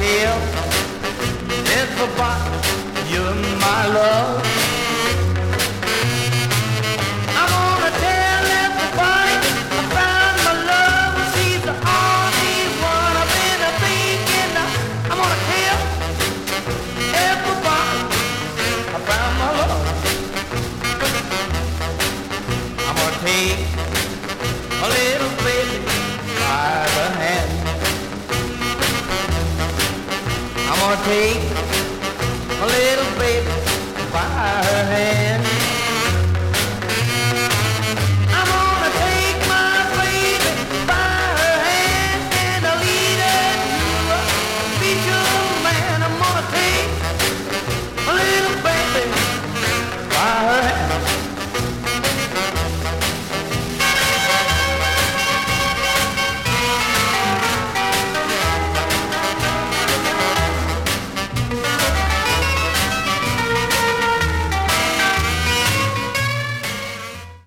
tell everybody you're my love. I'm gonna tell everybody I found my love. She's the only one I've been thinking of. I'm gonna tell everybody I found my love. I'm gonna take a little baby by the hand. I'm gonna take a little baby by her hand.